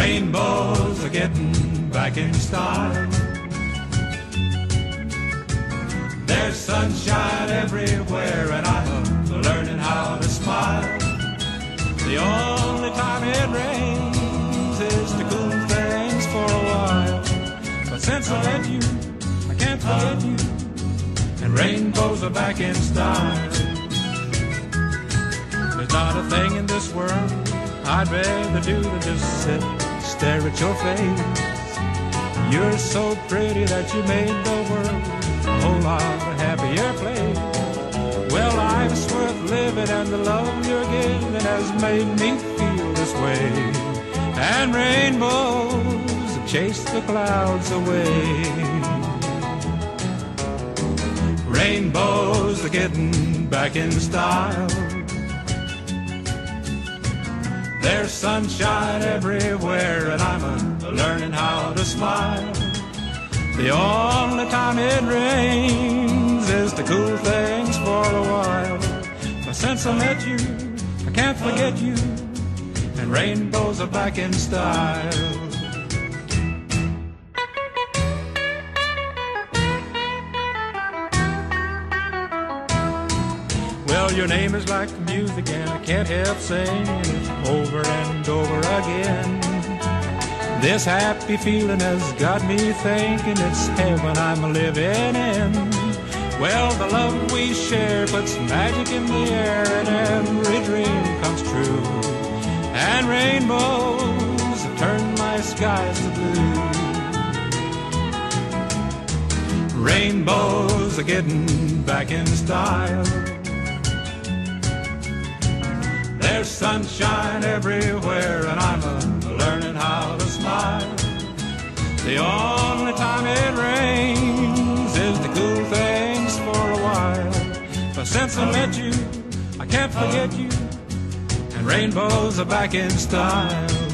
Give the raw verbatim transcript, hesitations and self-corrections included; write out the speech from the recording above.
Rainbows are getting back in style. There's sunshine everywhere, and I'm learning how to smile. The only time it rains is to cool things for a while. But since I met you, I can't forget you, and rainbows are back in style. There's not a thing in this world I'd rather do than just sit, stare at your face. You're so pretty that you made the world a whole lot happier place. Well, life's worth living, and the love you're giving has made me feel this way. And rainbows have chased the clouds away. Rainbows are getting back in style. There's sunshine everywhere, and I'm a learning how to smile. The only time it rains is to cool things for a while. But since I met you, I can't forget you, and rainbows are back in style. Well, your name is like music, and I can't help singing it over and over again. This happy feeling has got me thinking it's heaven I'm living in. Well, the love we share puts magic in the air, and every dream comes true. And rainbows have turned my skies to blue. Rainbows are getting back in style. There's sunshine everywhere, and I'm a learning how to smile. The only time it rains is to cool things for a while. But since I met you, I can't forget you, and rainbows are back in style.